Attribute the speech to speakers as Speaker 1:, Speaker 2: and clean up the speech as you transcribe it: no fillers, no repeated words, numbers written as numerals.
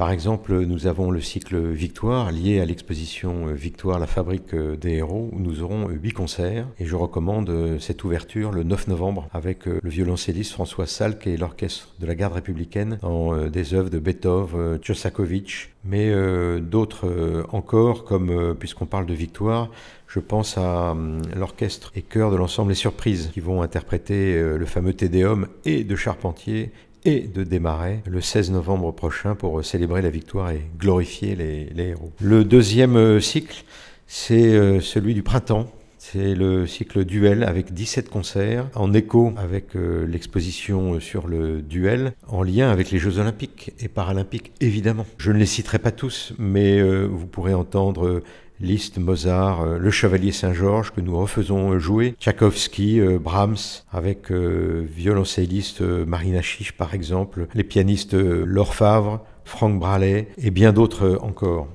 Speaker 1: Par exemple, nous avons le cycle Victoire lié à l'exposition Victoire, la fabrique des héros, où nous aurons 8 concerts. Et je recommande cette ouverture le 9 novembre avec le violoncelliste François Salk et l'orchestre de la Garde républicaine dans des œuvres de Beethoven, Shostakovich, mais d'autres encore, comme puisqu'on parle de Victoire, je pense à l'orchestre et chœur de l'ensemble Les Surprises qui vont interpréter le fameux Te Deum et de Charpentier et de Desmarais le 16 novembre prochain pour célébrer la victoire et glorifier les héros. Le deuxième cycle, c'est celui du printemps. C'est le cycle Duel avec 17 concerts en écho avec l'exposition sur le duel en lien avec les Jeux Olympiques et Paralympiques évidemment. Je ne les citerai pas tous, mais vous pourrez entendre Liszt, Mozart, Le Chevalier Saint-Georges que nous refaisons jouer, Tchaïkovski, Brahms avec violoncelliste Marina Chiche par exemple, les pianistes Laure Favre, Franck Bralet et bien d'autres encore.